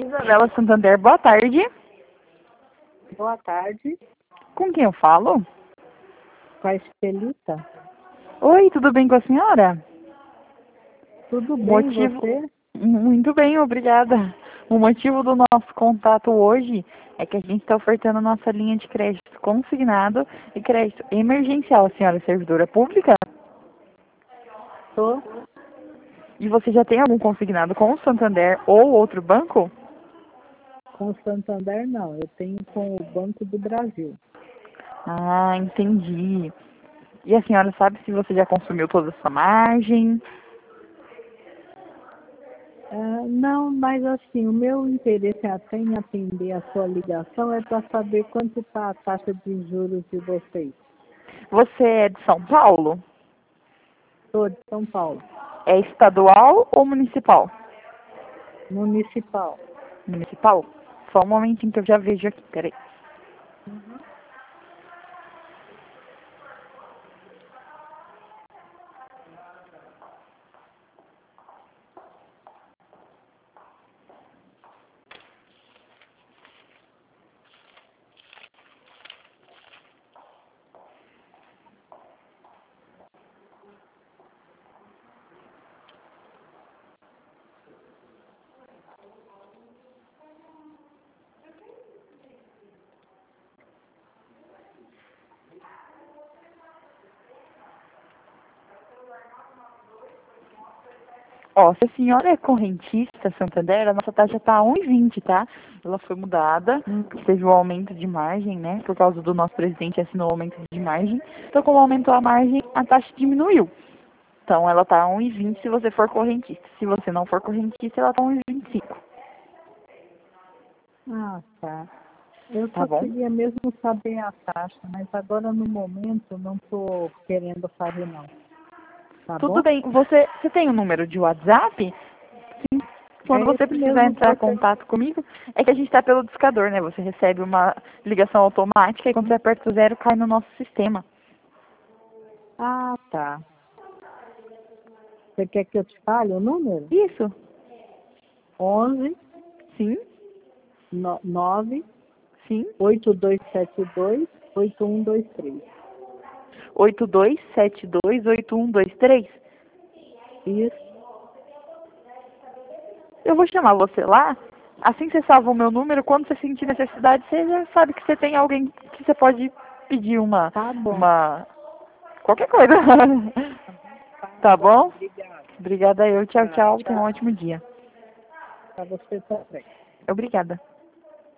Isabela Santander, boa tarde. Boa tarde, Com quem eu falo? com a Estelita. Oi, tudo bem com a senhora? Tudo bem, Motivo... você? Muito bem, obrigada. O motivo do nosso contato hoje é que a gente está ofertando nossa linha de crédito consignado e crédito emergencial. A senhora é servidora pública? Tô E você já tem algum consignado com o Santander ou outro banco? com o Santander, não. Eu tenho com o Banco do Brasil. Ah, entendi. E a senhora sabe se você já consumiu toda a sua margem? Não, mas assim, o meu interesse até em atender a sua ligação é para saber quanto está a taxa de juros de vocês. Você é de São Paulo? Sou de São Paulo, É estadual ou municipal? municipal. Municipal? Só um momentinho que eu já vejo aqui, peraí. Ó, se a senhora é correntista Santander, a nossa taxa tá 1,20, tá? Ela foi mudada, teve o aumento de margem, né? Por causa do nosso presidente assinou o aumento de margem. Então, como aumentou a margem, a taxa diminuiu. Então, ela tá 1,20 se você for correntista. Se você não for correntista, ela tá 1,25. Ah, tá. Eu Tá só bom? queria mesmo saber a taxa, mas agora no momento não estou querendo fazer não. Tá Tudo bom? bem. Você tem o número de WhatsApp? Sim. É Quando você esse precisar mesmo que entrar em você... contato comigo, é que a gente está pelo discador, né? Você recebe uma ligação automática e quando você aperta o zero, cai no nosso sistema. Ah, tá. Você quer que eu te fale o número? Isso. 11 Sim. 9 Sim. 8272 8123. 82728123. Isso. Eu vou chamar você lá. Assim você salva o meu número. Quando você sentir necessidade, você já sabe que você tem alguém que você pode pedir Tá bom. uma qualquer coisa. Tá Tá bom. bom? Obrigada. Obrigada eu. Tchau, Tá, tchau. Tenha um tchau. ótimo dia. Para você também. Obrigada.